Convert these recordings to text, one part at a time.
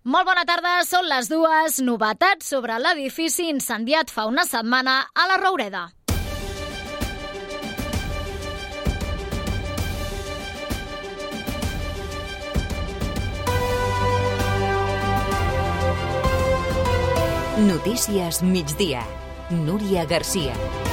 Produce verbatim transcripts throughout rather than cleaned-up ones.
Molt bona tarda, són les dues. Novetats sobre l'edifici incendiat fa una setmana a la Roureda. Notícies migdia. Núria Garcia.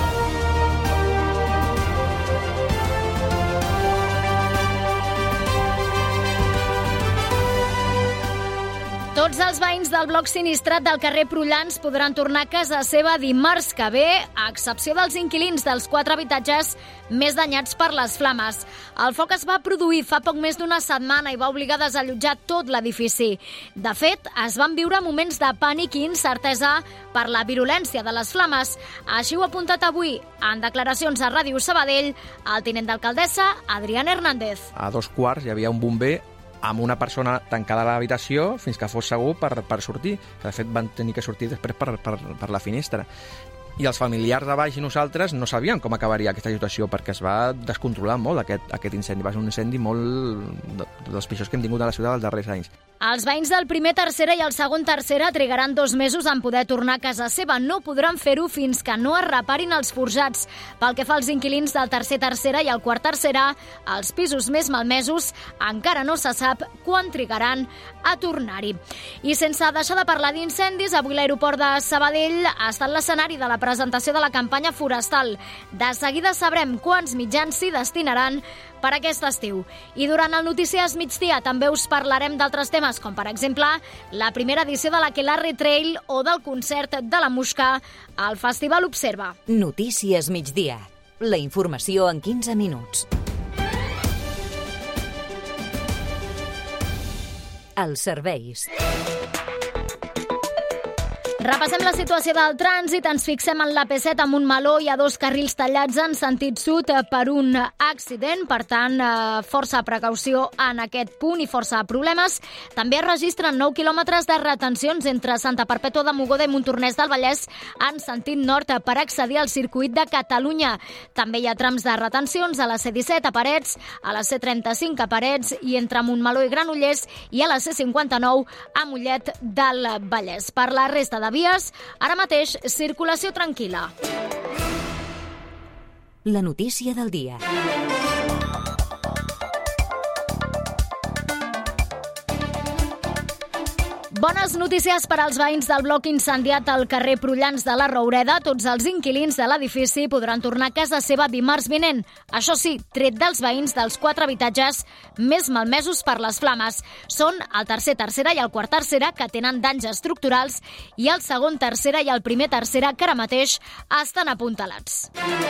Tots els veïns del bloc sinistrat del carrer Prullans podran tornar a casa seva dimarts que ve, a excepció dels inquilins dels quatre habitatges més danyats per les flames. El foc es va produir fa poc més d'una setmana i va obligar a desallotjar tot l'edifici. De fet, es van viure moments de pànic i incertesa per la virulència de les flames. Així ho ha apuntat avui, en declaracions a Ràdio Sabadell, el tinent d'alcaldessa, Adrián Hernández. A dos quarts hi havia un bomber amb una persona tancada a l'habitació fins que fos segur per, per sortir, que de fet van tenir que sortir després per, per, per la finestra. I els familiars de baix i nosaltres no sabíem com acabaria aquesta situació perquè es va descontrolar molt aquest, aquest incendi. Va ser un incendi molt dels pitjors que hem tingut a la ciutat dels darrers anys. Els veïns del primer tercera i el segon tercera trigaran dos mesos en poder tornar a casa seva. No podran fer-ho fins que no es reparin els forjats. Pel que fa als inquilins del tercer tercera i el quart tercera, els pisos més malmesos encara no se sap quan trigaran a tornar-hi. I sense deixar de parlar d'incendis, avui l'aeroport de Sabadell ha estat l'escenari de la presentació de la campanya forestal. De seguida sabrem quants mitjans s'hi destinaran per aquest estiu. I durant el Notícies Migdia també us parlarem d'altres temes, com per exemple la primera edició de l'Aquelarre Trail o del concert de la Musca al Festival Observa. Notícies Migdia. La informació en quinze minuts. Els serveis. Repassem la situació del trànsit, ens fixem en l'A P set a Montmeló, hi ha dos carrils tallats en sentit sud per un accident, per tant, força precaució en aquest punt i força problemes. També es registren nou quilòmetres de retencions entre Santa Perpètua de Mogoda i Montornès del Vallès en sentit nord per accedir al circuit de Catalunya. També hi ha trams de retencions a la C disset a Parets, a la C trenta-cinc a Parets i entre Montmeló i Granollers i a la C cinquanta-nou a Mollet del Vallès. Per la resta de vies, ara mateix, circulació tranquil·la. La notícia del dia. Bones notícies per als veïns del bloc incendiat al carrer Prullans de la Roureda. Tots els inquilins de l'edifici podran tornar a casa seva dimarts vinent. Això sí, tret dels veïns dels quatre habitatges més malmesos per les flames. Són el tercer tercera i el quart tercera, que tenen danys estructurals, i el segon tercera i el primer tercera, que ara mateix estan apuntalats.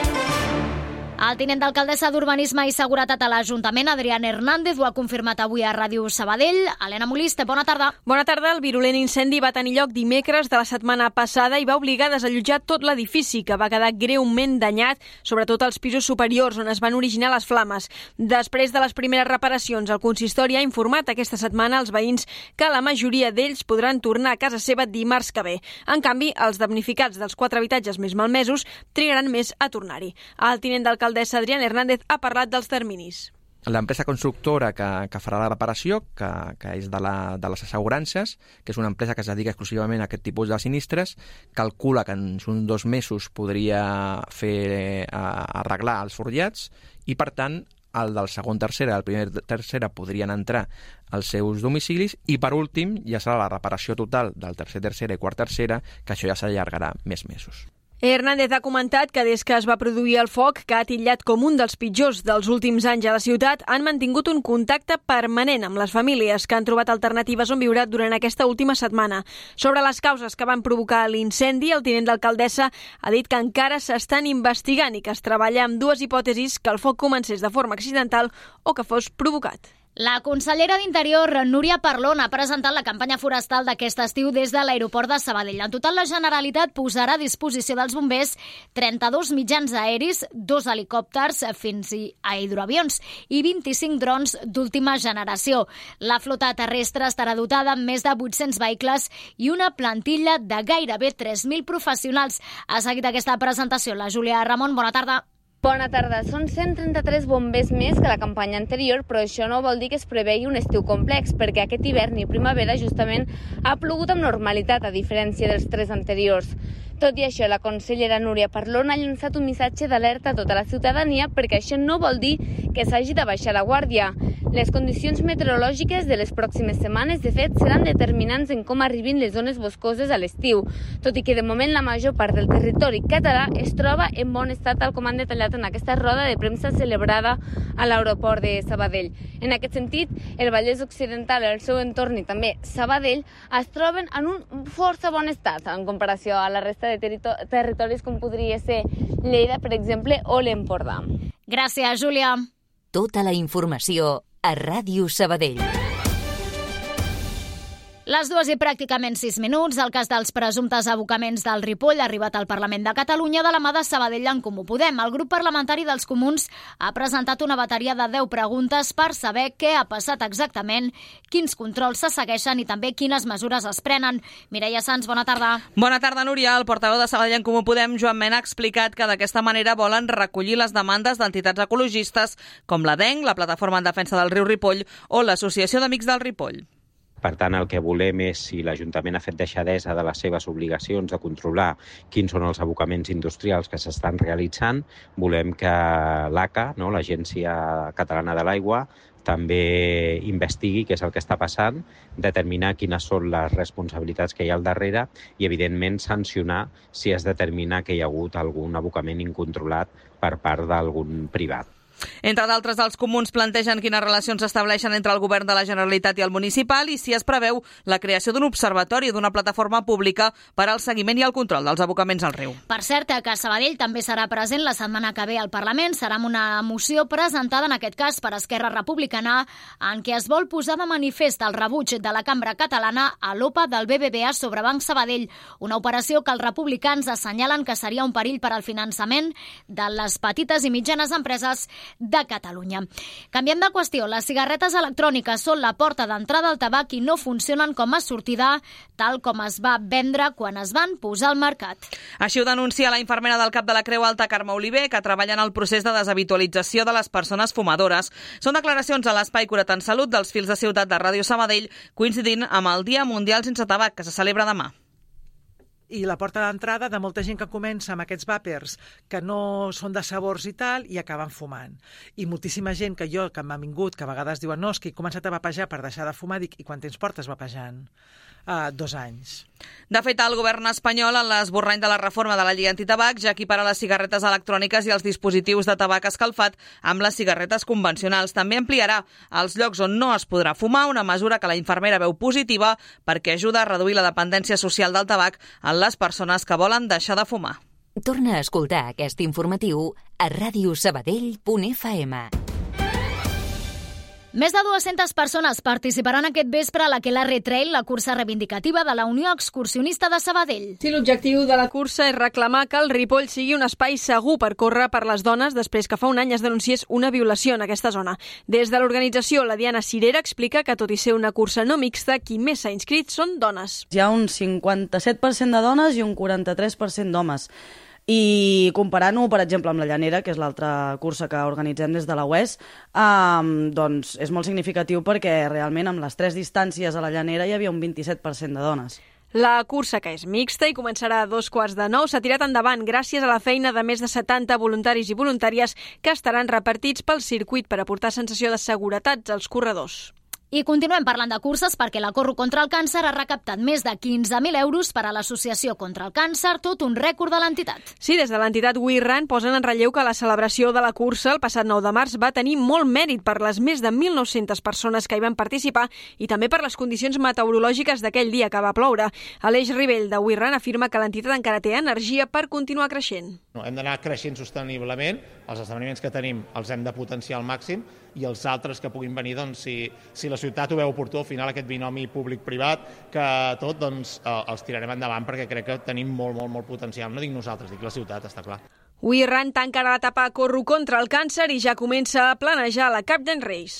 El tinent d'alcaldessa d'Urbanisme i Seguretat a l'Ajuntament, Adrián Hernández, ho ha confirmat avui a Ràdio Sabadell. Helena Moliste, bona tarda. Bona tarda. El virulent incendi va tenir lloc dimecres de la setmana passada i va obligar a desallotjar tot l'edifici, que va quedar greument danyat, sobretot als pisos superiors, on es van originar les flames. Després de les primeres reparacions, el consistori ha informat aquesta setmana als veïns que la majoria d'ells podran tornar a casa seva dimarts que ve. En canvi, els damnificats dels quatre habitatges més malmesos trigaran més a tornar-hi. El tinent d'alcaldessa L'alcaldessa Adrián Hernández ha parlat dels terminis. L'empresa constructora que, que farà la reparació, que, que és de, la, de les assegurances, que és una empresa que es dedica exclusivament a aquest tipus de sinistres, calcula que en uns dos mesos podria fer a, arreglar els forjats i, per tant, el del segon tercera i el primer tercera podrien entrar als seus domicilis i, per últim, ja serà la reparació total del tercer tercera i quart tercera, que això ja s'allargarà més mesos. Hernández ha comentat que des que es va produir el foc, que ha titllat com un dels pitjors dels últims anys a la ciutat, han mantingut un contacte permanent amb les famílies que han trobat alternatives on viure durant aquesta última setmana. Sobre les causes que van provocar l'incendi, el tinent d'alcaldessa ha dit que encara s'estan investigant i que es treballa amb dues hipòtesis: que el foc comencés de forma accidental o que fos provocat. La consellera d'Interior, Núria Parlon, ha presentat la campanya forestal d'aquest estiu des de l'aeroport de Sabadell. En total, la Generalitat posarà a disposició dels bombers trenta-dos mitjans aeris, dos helicòpters fins a hidroavions i vint-i-cinc drons d'última generació. La flota terrestre estarà dotada amb més de vuit-cents vehicles i una plantilla de gairebé tres mil professionals. Ha seguit aquesta presentació la Júlia Ramon. Bona tarda. Bona tarda. Són cent trenta-tres bombers més que la campanya anterior, però això no vol dir que es prevegi un estiu complex, perquè aquest hivern i primavera justament ha plogut amb normalitat, a diferència dels tres anteriors. Tot i això, la consellera Núria Parlon ha llançat un missatge d'alerta a tota la ciutadania perquè això no vol dir que s'hagi de baixar la guàrdia. Les condicions meteorològiques de les pròximes setmanes, de fet, seran determinants en com arribin les zones boscoses a l'estiu, tot i que de moment la major part del territori català es troba en bon estat, tal com han detallat en aquesta roda de premsa celebrada a l'aeroport de Sabadell. En aquest sentit, el Vallès Occidental, el seu entorn i també Sabadell es troben en un força bon estat en comparació a la resta de territo- territoris com podria ser Lleida, per exemple, o l'Empordà. Gràcies, Júlia. Tota la informació a Ràdio Sabadell. Les dues i pràcticament sis minuts, el cas dels presumptes abocaments del Ripoll ha arribat al Parlament de Catalunya de la mà de Sabadell en Comú Podem. El grup parlamentari dels Comuns ha presentat una bateria de deu preguntes per saber què ha passat exactament, quins controls se segueixen i també quines mesures es prenen. Mireia Sans, bona tarda. Bona tarda, Núria. El portaveu de Sabadell en Comú Podem, Joan Mena, ha explicat que d'aquesta manera volen recollir les demandes d'entitats ecologistes com la D E N, la Plataforma en Defensa del Riu Ripoll o l'Associació d'Amics del Ripoll. Per tant, el que volem és, si l'Ajuntament ha fet deixadesa de les seves obligacions de controlar quins són els abocaments industrials que s'estan realitzant, volem que l'A C A, no, l'Agència Catalana de l'Aigua, també investigui què és el que està passant, determinar quines són les responsabilitats que hi ha al darrere i, evidentment, sancionar si es determina que hi ha hagut algun abocament incontrolat per part d'algun privat. Entre d'altres, els comuns plantegen quines relacions s'estableixen entre el govern de la Generalitat i el municipal i si es preveu la creació d'un observatori d'una plataforma pública per al seguiment i el control dels abocaments al riu. Per cert, que Sabadell també serà present la setmana que ve al Parlament. Serà una moció presentada, en aquest cas, per Esquerra Republicana, en què es vol posar de manifest el rebuig de la Cambra Catalana a l'O P A del B B V A sobre Banc Sabadell, una operació que els republicans assenyalen que seria un perill per al finançament de les petites i mitjanes empreses de Catalunya. Canviem de qüestió. Les cigarretes electròniques són la porta d'entrada al tabac i no funcionen com a sortida, tal com es va vendre quan es van posar al mercat. Així ho denuncia la infermera del Cap de la Creu Alta, Carme Oliver, que treballa en el procés de deshabitualització de les persones fumadores. Són declaracions a l'Espai Cura't en Salut dels Fils de Ciutat de Ràdio Sabadell, coincidint amb el Dia Mundial Sense Tabac, que se celebra demà. I la porta d'entrada de molta gent que comença amb aquests vàpers que no són de sabors i tal i acaben fumant. I moltíssima gent que jo, que m'ha vingut, que a vegades diuen no, és que he començat a vapejar per deixar de fumar, dic, i quant temps portes vapejant? Uh, dos anys. De fet, el govern espanyol, en l'esborrany de la reforma de la llei antitabac, ja equipara les cigarretes electròniques i els dispositius de tabac escalfat amb les cigarretes convencionals. També ampliarà els llocs on no es podrà fumar, una mesura que la infermera veu positiva perquè ajuda a reduir la dependència social del tabac en les persones que volen deixar de fumar. Torna a escoltar aquest informatiu a ràdio sabadell punt f m. Més de dues-centes persones participaran aquest vespre a l'Aquelarre Trail, la cursa reivindicativa de la Unió Excursionista de Sabadell. Sí, l'objectiu de la cursa és reclamar que el Ripoll sigui un espai segur per córrer per les dones després que fa un any es denunciés una violació en aquesta zona. Des de l'organització, la Diana Cirera explica que, tot i ser una cursa no mixta, qui més s'ha inscrit són dones. Hi ha un cinquanta-set per cent de dones i un quaranta-tres per cent d'homes. I comparant-ho, per exemple, amb la Llanera, que és l'altra cursa que organitzem des de la U E S, um, doncs és molt significatiu perquè realment amb les tres distàncies a la Llanera hi havia un vint-i-set per cent de dones. La cursa, que és mixta i començarà a dos quarts de nou, s'ha tirat endavant gràcies a la feina de més de setanta voluntaris i voluntàries que estaran repartits pel circuit per aportar sensació de seguretat als corredors. I continuem parlant de curses perquè la Corro contra el Càncer ha recaptat més de quinze mil euros per a l'Associació contra el Càncer, tot un rècord de l'entitat. Sí, des de l'entitat We Run posen en relleu que la celebració de la cursa el passat nou de març va tenir molt mèrit per les més de mil nou-centes persones que hi van participar i també per les condicions meteorològiques d'aquell dia que va ploure. Aleix Ribell de We Run afirma que l'entitat encara té energia per continuar creixent. Hem d'anar creixent sosteniblement, els esdeveniments que tenim els hem de potenciar al màxim i els altres que puguin venir, doncs, si, si la ciutat ho veu oportú, al final aquest binomi públic-privat, que tot, doncs, els tirarem endavant perquè crec que tenim molt, molt, molt potencial. No dic nosaltres, dic la ciutat, està clar. We Run tancarà l'etapa Corro contra el Càncer i ja comença a planejar la Captain Race.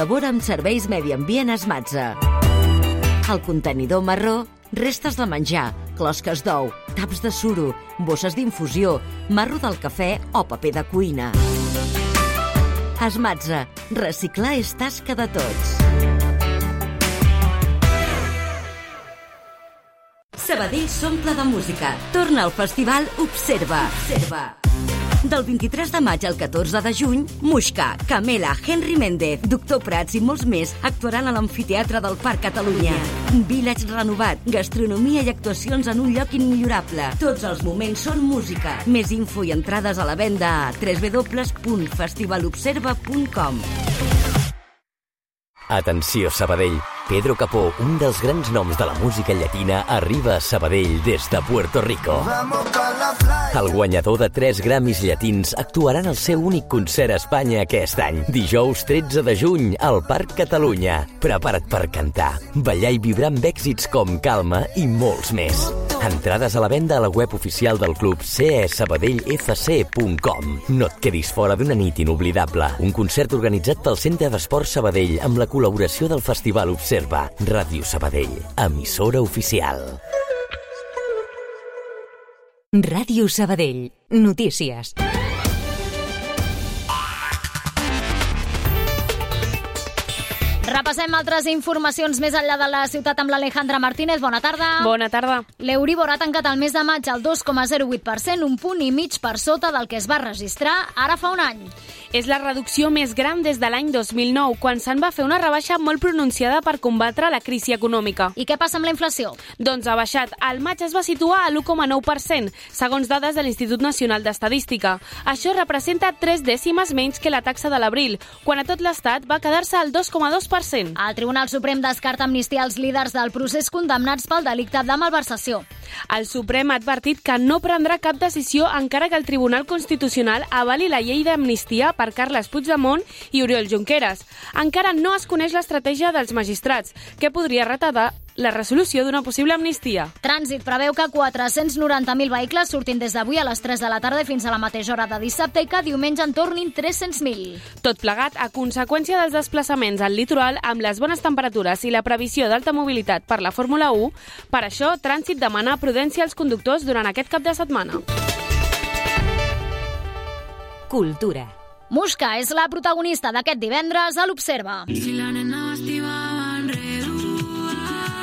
col·labora amb serveis medi ambient Esmatza. El contenidor marró, restes de menjar, closques d'ou, taps de suro, bosses d'infusió, marro del cafè o paper de cuina. Esmatza, reciclar és tasca de tots. Sabadell s'omple de música. Torna al festival Observa. Observa. Del vint-i-tres de maig al catorze de juny, Muixca, Camela, Henry Méndez, Doctor Prats i molts més actuaran a l'Amfiteatre del Parc Catalunya. Village renovat, gastronomia i actuacions en un lloc immillorable. Tots els moments són música. Més info i entrades a la venda a w w w punt festivalobserva punt com. Atenció, Sabadell. Pedro Capó, un dels grans noms de la música llatina, arriba a Sabadell des de Puerto Rico. El guanyador de tres Grammys llatins actuarà en el seu únic concert a Espanya aquest any. Dijous tretze de juny, al Parc Catalunya. Prepara't per cantar, ballar i vibrar amb èxits com Calma i molts més. Entrades a la venda a la web oficial del club c e sabadell f c punt com. No et quedis fora d'una nit inoblidable. Un concert organitzat pel Centre d'Esport Sabadell amb la col·laboració del Festival Observa. Ràdio Sabadell, emissora oficial. Ràdio Sabadell, notícies. Repassem altres informacions més enllà de la ciutat amb l'Alejandra Martínez. Bona tarda. Bona tarda. L'Euribor ha tancat el mes de maig al dos coma zero vuit per cent, un punt i mig per sota del que es va registrar ara fa un any. És la reducció més gran des de l'any dos mil nou, quan se'n va fer una rebaixa molt pronunciada per combatre la crisi econòmica. I què passa amb la inflació? Doncs ha baixat. Al maig es va situar a l'u coma nou per cent, segons dades de l'Institut Nacional d'Estadística. Això representa tres dècimes menys que la taxa de l'abril, quan a tot l'Estat va quedar-se al dos coma dos per cent. El Tribunal Suprem descarta amnistia als líders del procés condemnats pel delicte de malversació. El Suprem ha advertit que no prendrà cap decisió encara que el Tribunal Constitucional avali la llei d'amnistia per Carles Puigdemont i Oriol Junqueras. Encara no es coneix l'estratègia dels magistrats, que podria retardar la resolució d'una possible amnistia. Trànsit preveu que quatre-cents noranta mil vehicles surtin des d'avui a les tres de la tarda fins a la mateixa hora de dissabte i que diumenge en tornin tres-cents mil. Tot plegat a conseqüència dels desplaçaments al litoral amb les bones temperatures i la previsió d'alta mobilitat per la Fórmula u. Per això, Trànsit demana prudència als conductors durant aquest cap de setmana. Cultura. Muixca és la protagonista d'aquest divendres a l'Observa. Si la nena estivava en redua,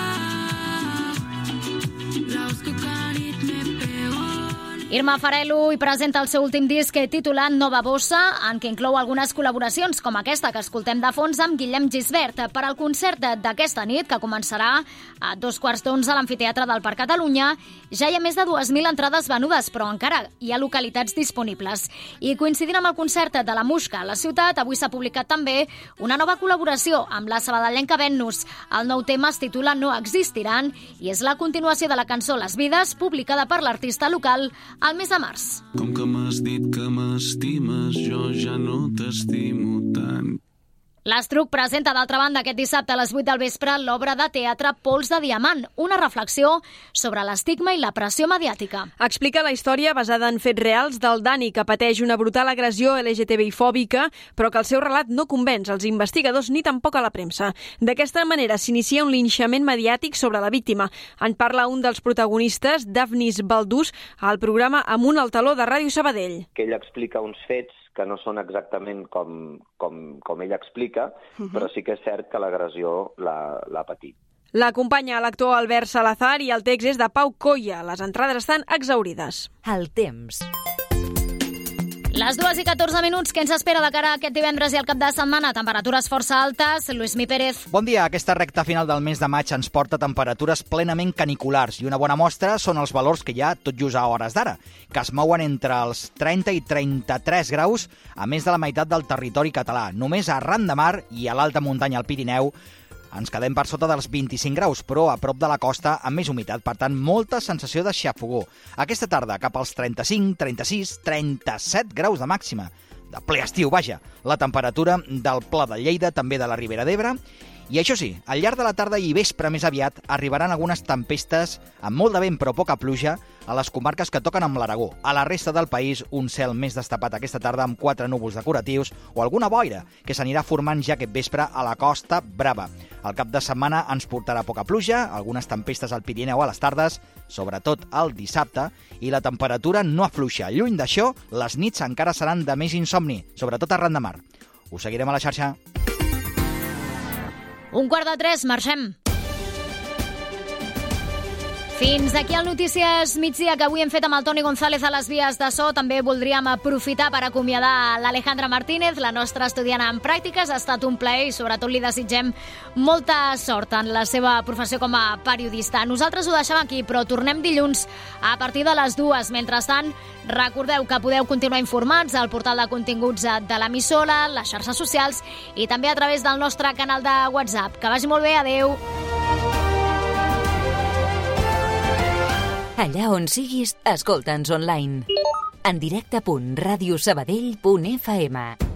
la busco carit me pegó. Irma Farelo hi presenta el seu últim disc titulat Nova Bossa, en què inclou algunes col·laboracions com aquesta que escoltem de fons amb Guillem Gisbert per al concert d'aquesta nit, que començarà a dos quarts d'onze a l'Amfiteatre del Parc Catalunya. Ja hi ha més de dues mil entrades venudes, però encara hi ha localitats disponibles. I coincidint amb el concert de la Muixca a la ciutat, avui s'ha publicat també una nova col·laboració amb la sabadellenca Venus. El nou tema es titula No existiran i és la continuació de la cançó Les Vides, publicada per l'artista local al mes de març. Com que m'has dit que m'estimes, jo ja no t'estimo tant. L'Estruc presenta, d'altra banda, aquest dissabte a les vuit del vespre l'obra de teatre Pols de Diamant, una reflexió sobre l'estigma i la pressió mediàtica. Explica la història basada en fets reals del Dani, que pateix una brutal agressió L G T B I-fòbica, però que el seu relat no convenç els investigadors ni tampoc a la premsa. D'aquesta manera s'inicia un linxament mediàtic sobre la víctima. En parla un dels protagonistes, Dafnis Baldús, al programa Amunt al taló de Ràdio Sabadell. Que ell explica uns fets que no són exactament com, com, com ell explica, uh-huh. però sí que és cert que l'agressió l'ha patit. L'acompanya l'actor Albert Salazar i el text és de Pau Colla. Les entrades estan exhaurides. El temps. Les dues i catorze minuts que ens espera de cara a aquest divendres i al cap de setmana. Temperatures força altes. Lluís Mi Pérez. Bon dia. Aquesta recta final del mes de maig ens porta temperatures plenament caniculars i una bona mostra són els valors que hi ha tot just a hores d'ara, que es mouen entre els trenta i trenta-tres graus a més de la meitat del territori català. Només a Ran de Mar i a l'alta muntanya al Pirineu ens quedem per sota dels vint-i-cinc graus, però a prop de la costa amb més humitat, per tant, molta sensació de xafogó. Aquesta tarda cap als trenta-cinc, trenta-sis, trenta-set graus de màxima. De ple estiu, vaja. La temperatura del Pla de Lleida, també de la Ribera d'Ebre, I això sí, al llarg de la tarda i vespre més aviat arribaran algunes tempestes amb molt de vent però poca pluja a les comarques que toquen amb l'Aragó. A la resta del país, un cel més destapat aquesta tarda amb quatre núvols decoratius o alguna boira que s'anirà formant ja aquest vespre a la Costa Brava. El cap de setmana ens portarà poca pluja, algunes tempestes al Pirineu a les tardes, sobretot el dissabte, i la temperatura no afluixa. Lluny d'això, les nits encara seran de més insomni, sobretot arran de mar. Us seguirem a la xarxa. Un quart de tres, marxem. Fins aquí el Notícies Migdia que avui hem fet amb el Toni González a les vies de so. També voldríem aprofitar per acomiadar l'Alejandra Martínez, la nostra estudiant en pràctiques. Ha estat un plaer i sobretot li desitgem molta sort en la seva professió com a periodista. Nosaltres ho deixem aquí, però tornem dilluns a partir de les dues. Mentrestant, recordeu que podeu continuar informats al portal de continguts de l'emissora, les xarxes socials i també a través del nostre canal de WhatsApp. Que vagi molt bé, adeu. Allà on siguis, escolta'ns online. En directe punt radiosabadell punt f m.